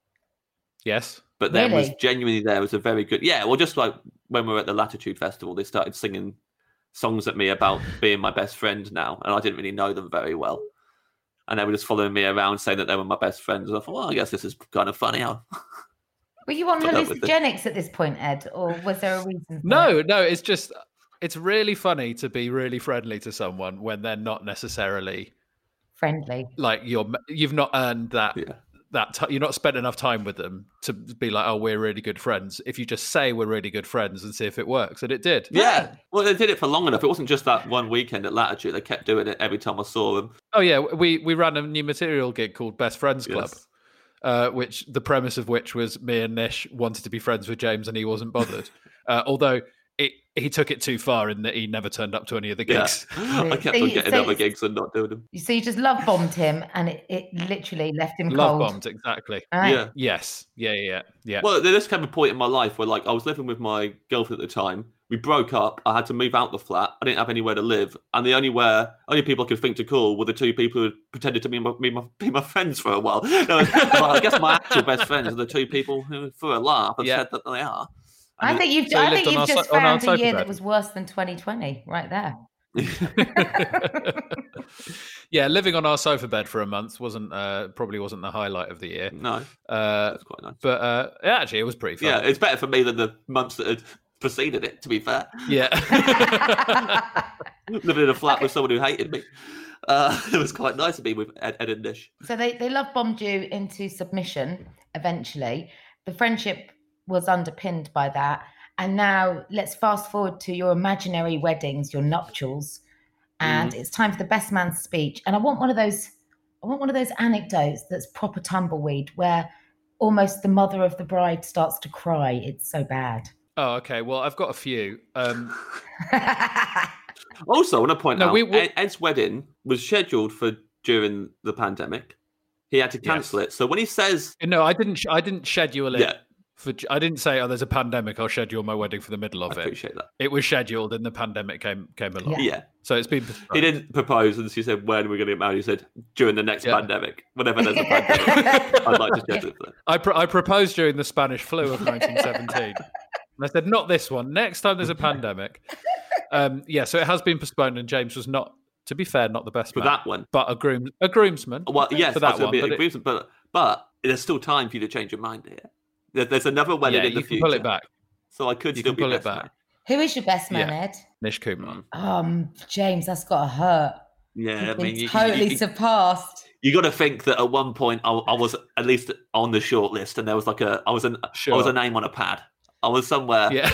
Yes. But then was Really? genuinely there was a very good, yeah. Well, just like when we were at the Latitude Festival, they started singing songs at me about being my best friend now, and I didn't really know them very well. And they were just following me around saying that they were my best friends. And I thought, well, I guess this is kind of funny. How Were you on Put up with it. hallucinogenics at this point, Ed, or was there a reason? for No, it? no, it's just, it's really funny to be really friendly to someone when they're not necessarily Friendly. like you're, you've not earned that, Yeah. that t- you're not spent enough time with them to be like, oh, we're really good friends. If you just say we're really good friends and see if it works, and it did. Yeah. Well, they did it for long enough. It wasn't just that one weekend at Latitude. They kept doing it every time I saw them. Oh yeah, we we ran a new material gig called Best Friends Club. Yes. Uh, which the premise of which was me and Nish wanted to be friends with James and he wasn't bothered. uh, although it, he took it too far in that he never turned up to any of the Yeah. gigs. I kept So on you- getting so other it's- gigs and not doing them. So you just love bombed him, and it, it literally left him Love cold. bombed, exactly. Right. Yeah. Yes. Yeah, yeah, yeah. yeah. Well, there just came a point in my life where, like, I was living with my girlfriend at the time. We broke up. I had to move out the flat. I didn't have anywhere to live, and the only where only people I could think to call were the two people who pretended to be my, be my, be my friends for a while. No, well, I guess my actual best friends are the two people who, for a laugh, have Yeah. said that they are. I think you've, so he I think lived on you've our just so- on our found a sofa year bed. that was worse than twenty twenty right there. Yeah, living on our sofa bed for a month wasn't uh, probably wasn't the highlight of the year. No, uh, that's quite nice. But uh, yeah, actually, it was pretty fun. Yeah, it's better for me than the months that had preceded it, to be fair. Yeah. Living in a flat with someone who hated me. Uh, it was quite nice to be with Ed, Ed and Nish. So they, they love bombed you into submission eventually. The friendship was underpinned by that. And now let's fast forward to your imaginary weddings, your nuptials. And mm. it's time for the best man's speech. And I want one of those, I want one of those anecdotes that's proper tumbleweed where almost the mother of the bride starts to cry. It's so bad. Oh, okay. Well, I've got a few. Um... Also, I want to point no, out, we, we... Ed, Ed's wedding was scheduled for during the pandemic. He had to cancel yes. it. So when he says, no, I didn't. I didn't schedule it. Yeah. For, I didn't say, "Oh, there's a pandemic. I'll schedule my wedding for the middle of I it." Appreciate that. It was scheduled, and the pandemic came came along. Yeah. yeah. So it's been. He didn't propose, and she said, "When are we going to get married?" He said, "During the next yeah. pandemic, whenever there's a pandemic." I'd like to schedule it for that. I pro- I proposed during the Spanish flu of nineteen seventeen, and I said, "Not this one. Next time there's a pandemic." Um, yeah. So it has been postponed, and James was not. To be fair, not the best for man, that one, but a groom, a groomsman. Well, yes, for that one, be a but, groomsman, it, but but there's still time for you to change your mind here. There, there's another wedding yeah, in the you can future. pull it back. So I could you still can be pull best it back. Man. Who is your best man, yeah. Ed? Nish Kumar. Um, James, that's got to hurt. Yeah, You've I mean, you, totally you, you, surpassed. You got to think that at one point I, I was at least on the short list, and there was like a I was an sure. I was a name on a pad. I was somewhere. Yeah.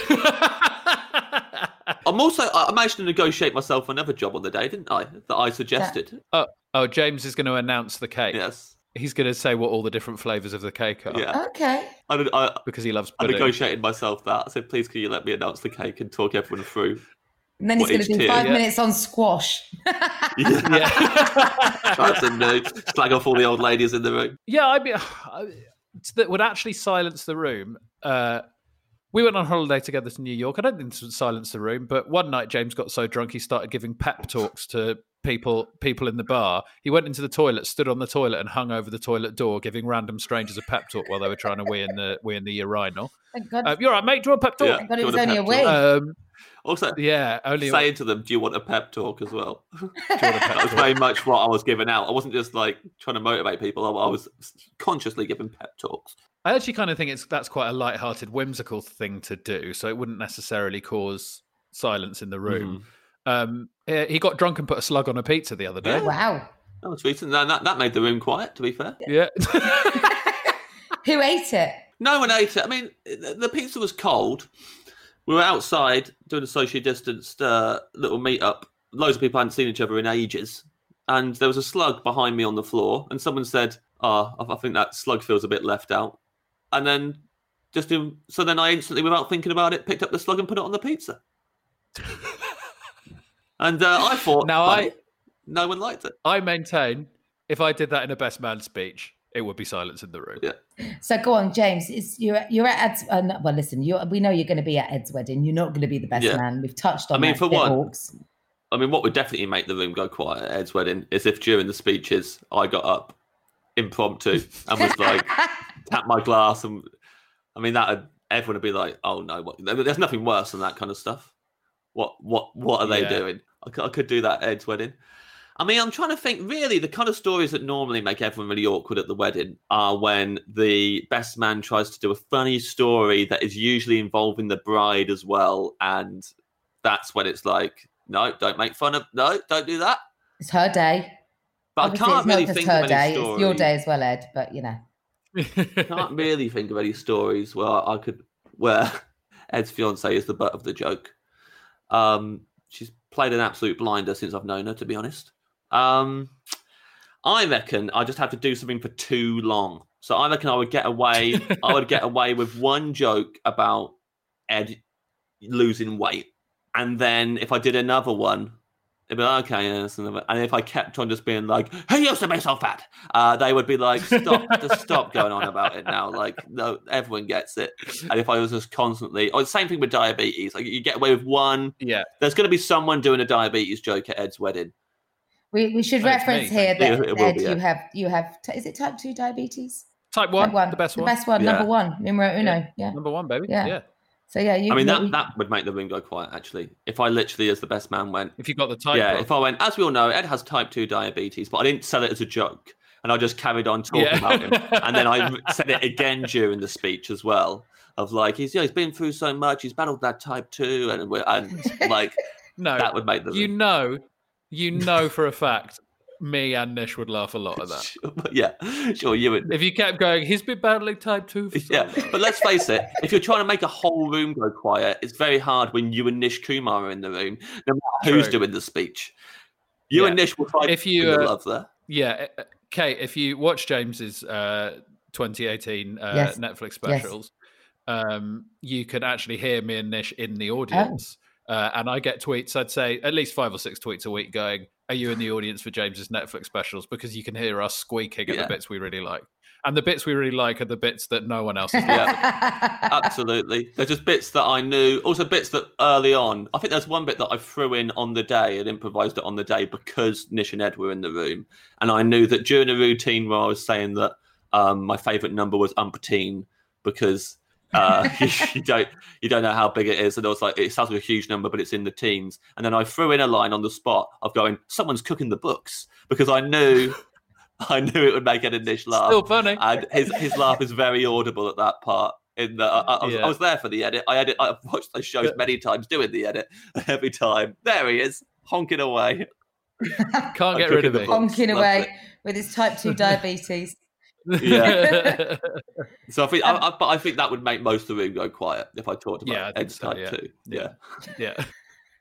I'm also I managed to negotiate myself another job on the day, didn't I? That I suggested. Yeah. Oh, oh, James is going to announce the cake. Yes. He's going to say what all the different flavours of the cake are. Yeah. Okay. I, I, because he loves I pudding. negotiated myself that. I said, please, can you let me announce the cake and talk everyone through? And then he's going to do tier, five yeah. minutes on squash. yeah. Try some new, slag off all the old ladies in the room. Yeah, I mean, that would actually silence the room. Uh, we went on holiday together to New York. I don't think this would silence the room, but one night James got so drunk he started giving pep talks to people people in the bar. He went into the toilet, stood on the toilet, and hung over the toilet door, giving random strangers a pep talk while they were trying to wee in the wee in the urinal. Thank God. Uh, you're right, mate. Do you want a pep talk? Yeah, but it was only a wee. Um, also, yeah, only saying to them, "Do you want a pep talk as well?" That was very much what I was giving out. I wasn't just like trying to motivate people. I, I was consciously giving pep talks. I actually kind of think it's that's quite a light-hearted, whimsical thing to do, so it wouldn't necessarily cause silence in the room. Mm. Um, he got drunk and put a slug on a pizza the other day. Yeah. Wow, that was recent. That, that that made the room quiet. To be fair, yeah. Who ate it? No one ate it. I mean, the pizza was cold. We were outside doing a socially distanced uh, little meet-up. Loads of people hadn't seen each other in ages. And there was a slug behind me on the floor. And someone said, oh, I think that slug feels a bit left out. And then, just in, so then I instantly, without thinking about it, picked up the slug and put it on the pizza. and uh, I thought, now I, no one liked it. I maintain, if I did that in a best man speech, it would be silence in the room. Yeah. So go on, James. It's, you're you're at Ed's. Uh, well, listen. You we know you're going to be at Ed's wedding. You're not going to be the best yeah. man. We've touched on. I mean, that for one, Hawks. I mean, what would definitely make the room go quiet at Ed's wedding is if during the speeches I got up impromptu and was like, tap my glass, and I mean that everyone would be like, "Oh no, what?" There's nothing worse than that kind of stuff. What what what are they yeah. doing? I could, I could do that at Ed's wedding. I mean, I'm trying to think, really, the kind of stories that normally make everyone really awkward at the wedding are when the best man tries to do a funny story that is usually involving the bride as well. And that's when it's like, no, don't make fun of, no, don't do that. It's her day. But Obviously, I can't it's not really just think her of any day. stories. It's your day as well, Ed, but you know. I can't really think of any stories where I could, where Ed's fiance is the butt of the joke. Um, she's played an absolute blinder since I've known her, to be honest. Um, I reckon I just have to do something for too long. So I reckon I would get away. I would get away with one joke about Ed losing weight, and then if I did another one, it'd be like, okay, yeah, that's another. And if I kept on just being like, "Who used to be so fat?" Uh, they would be like, "Stop, just stop going on about it now." Like, no, everyone gets it. And if I was just constantly, or the same thing with diabetes, like you get away with one. Yeah, there's going to be someone doing a diabetes joke at Ed's wedding. We we should Oh, reference here that it, it Ed, be, yeah. you have you have is it type two diabetes? Type one, type one, the best the one. best one, Yeah. number one, numero uno. Yeah. Yeah, Number one, baby. Yeah. Yeah. So yeah, you. I mean that you, that would make the room go quiet. Actually, if I literally, as the best man, went. If you got the type, yeah. of. If I went, as we all know, Ed has type two diabetes, but I didn't sell it as a joke, and I just carried on talking yeah. about him, and then I said it again during the speech as well, of like he's yeah, he's been through so much, he's battled that type two, and we're, and like no, that would make the you room. know, you know for a fact. Me and Nish would laugh a lot at that. Sure, yeah, sure, you would. If you kept going, he's been battling type two for so yeah, long. But let's face it, if you're trying to make a whole room go quiet, it's very hard when you and Nish Kumar are in the room, no matter who's True. doing the speech. You yeah. and Nish will try if to you, uh, uh, love there. Yeah, Kate, if you watch James's uh, twenty eighteen uh, yes. Netflix specials, yes. um, you can actually hear me and Nish in the audience. Oh. Uh, and I get tweets, I'd say at least five or six tweets a week going, are you in the audience for James's Netflix specials? Because you can hear us squeaking at yeah. the bits we really like. And the bits we really like are the bits that no one else is yeah, absolutely. They're just bits that I knew. Also bits that early on, I think there's one bit that I threw in on the day and improvised it on the day because Nish and Ed were in the room. And I knew that during a routine where I was saying that um, my favourite number was umpteen because... uh, you, you don't you don't know how big it is, and I was like, it sounds like a huge number, but it's in the teens. And then I threw in a line on the spot of going, "Someone's cooking the books," because I knew I knew it would make Ed and Nish laugh. Still funny, and his his laugh is very audible at that part. In the, I, I, was, yeah. I was there for the edit. I edit. I've watched those shows many times doing the edit. Every time, there he is, honking away. Can't get rid of it. Honking away with his type two diabetes. Yeah. So I think, um, I, I, but I think that would make most of the room go quiet if I talked about yeah, Ed's so, type yeah. two. Yeah. Yeah. yeah.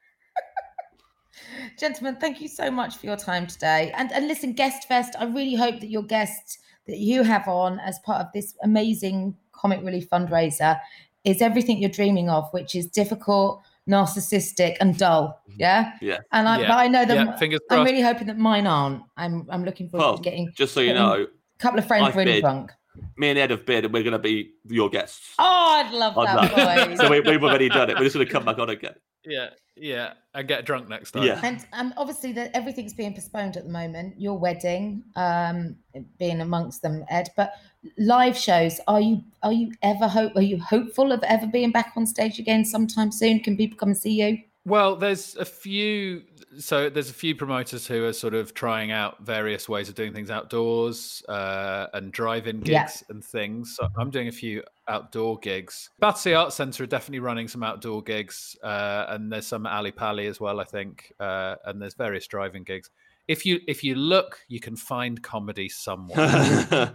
Gentlemen, thank you so much for your time today. And and listen, Guest Fest, I really hope that your guests that you have on as part of this amazing Comic Relief fundraiser is everything you're dreaming of, which is difficult, narcissistic, and dull. Yeah. Yeah. And I, yeah. but I know that yeah, m- I'm really hoping that mine aren't. I'm I'm looking forward well, to getting. Just so you know. Couple of friends I've really bid. drunk. Me and Ed have bid, and we're going to be your guests. Oh, I'd love that, that. boys. So we, we've already done it. We're just going to come back on again. Yeah, yeah, and get drunk next time. Yeah, and um, obviously that everything's being postponed at the moment. Your wedding, um, being amongst them, Ed. But live shows, are you are you ever hope? Are you hopeful of ever being back on stage again sometime soon? Can people come and see you? Well, there's a few. So there's a few promoters who are sort of trying out various ways of doing things outdoors uh, and drive-in gigs yeah. and things. So I'm doing a few outdoor gigs. Battersea Arts Centre are definitely running some outdoor gigs, uh, and there's some at Ali Pali as well, I think. Uh, and there's various driving gigs. If you if you look, you can find comedy somewhere.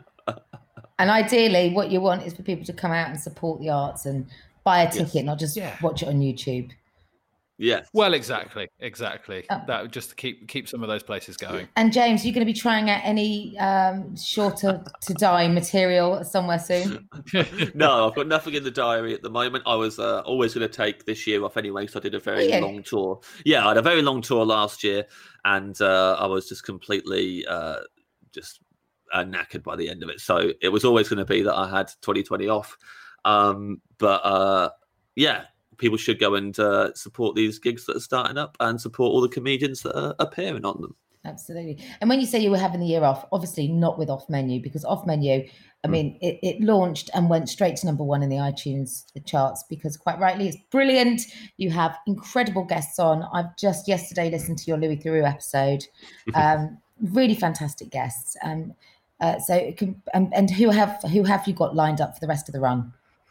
And ideally, what you want is for people to come out and support the arts and buy a ticket, yes. not just yeah. watch it on YouTube. Yeah. Well, exactly, exactly. Oh. That just to keep keep some of those places going. And James, you're going to be trying out any um, shorter to die material somewhere soon? No, I've got nothing in the diary at the moment. I was uh, always going to take this year off anyway, so I did a very oh, yeah. long tour. Yeah, I had a very long tour last year, and uh, I was just completely uh, just uh, knackered by the end of it. So it was always going to be that I had twenty twenty off. Um, but uh, yeah. People should go and uh, support these gigs that are starting up and support all the comedians that are appearing on them. Absolutely. And when you say you were having the year off, obviously not with Off Menu, because Off Menu, I mean, it, it launched and went straight to number one in the iTunes charts because quite rightly, it's brilliant. You have incredible guests on. I've just yesterday listened to your Louis Theroux episode. Um, really fantastic guests. Um, uh, so it can, and, and who have who have you got lined up for the rest of the run?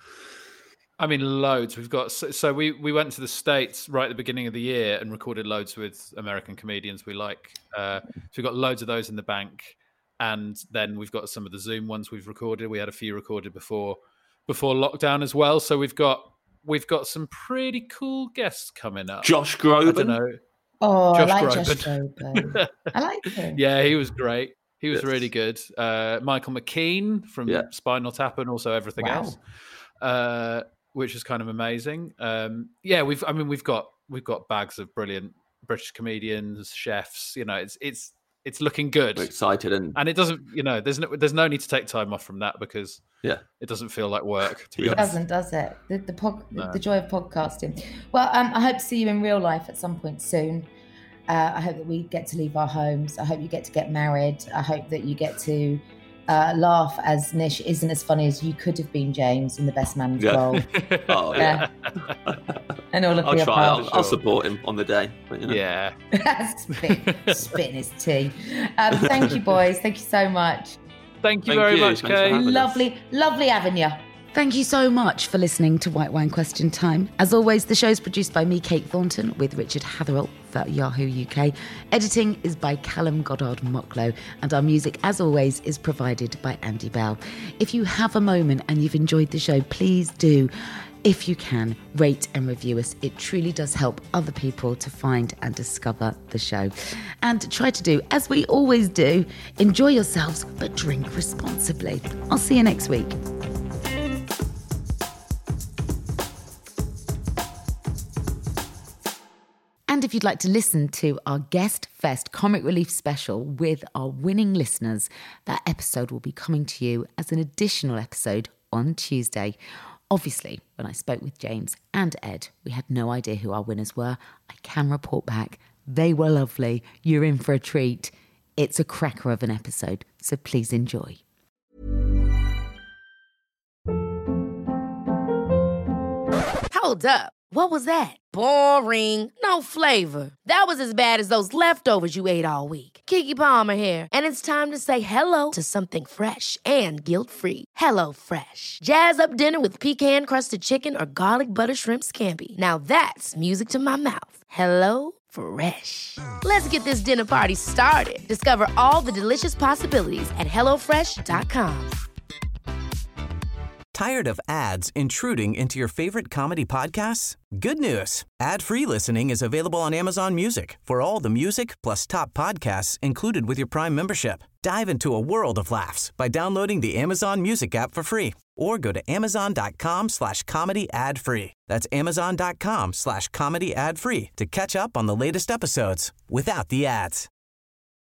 I mean, loads. We've got so, so we we went to the States right at the beginning of the year and recorded loads with American comedians we like. Uh, so we've got loads of those in the bank, and then we've got some of the Zoom ones we've recorded. We had a few recorded before before lockdown as well. So we've got we've got some pretty cool guests coming up. Josh Groban. I don't know. Oh, Josh I like Groban. Josh Groban. I like him. Yeah, he was great. He was yes. really good. Uh, Michael McKean from yeah. Spinal Tap and also everything wow. else. Uh, which is kind of amazing. Um, yeah, we've. I mean, we've got we've got bags of brilliant British comedians, chefs. You know, it's it's it's looking good. We're excited, and and it doesn't. You know, there's no there's no need to take time off from that because yeah, it doesn't feel like work. To be it honest. doesn't, does it? The the, pod, no. the joy of podcasting. Well, um, I hope to see you in real life at some point soon. Uh, I hope that we get to leave our homes. I hope you get to get married. I hope that you get to uh, laugh as Nish isn't as funny as you could have been, James, in the best man's Yeah. role. Oh, yeah. And all of I'll the try. above. I'll, I'll support him on the day. But, you know. Yeah. Spit, spitting his tea. Um, thank you, boys. Thank you so much. Thank you Thank very you. much, Thanks for Kate. having us. Lovely, lovely having you. Thank you so much for listening to White Wine Question Time. As always, the show is produced by me, Kate Thornton, with Richard Hatherell for Yahoo U K. Editing is by Callum Goddard Mocklow, and our music, as always, is provided by Andy Bell. If you have a moment and you've enjoyed the show, please do, if you can, rate and review us. It truly does help other people to find and discover the show. And try to do, as we always do, enjoy yourselves, but drink responsibly. I'll see you next week. And if you'd like to listen to our Guest Fest Comic Relief special with our winning listeners, that episode will be coming to you as an additional episode on Tuesday. Obviously, when I spoke with James and Ed, we had no idea who our winners were. I can report back, they were lovely. You're in for a treat. It's a cracker of an episode, so please enjoy. Hold up. What was that? Boring. No flavor. That was as bad as those leftovers you ate all week. Keke Palmer here, and it's time to say hello to something fresh and guilt-free. Hello Fresh. Jazz up dinner with pecan-crusted chicken or garlic butter shrimp scampi. Now that's music to my mouth. Hello Fresh. Let's get this dinner party started. Discover all the delicious possibilities at hello fresh dot com. Tired of ads intruding into your favorite comedy podcasts? Good news. Ad-free listening is available on Amazon Music for all the music plus top podcasts included with your Prime membership. Dive into a world of laughs by downloading the Amazon Music app for free or go to amazon.com slash comedy ad free. That's amazon.com slash comedy ad free to catch up on the latest episodes without the ads.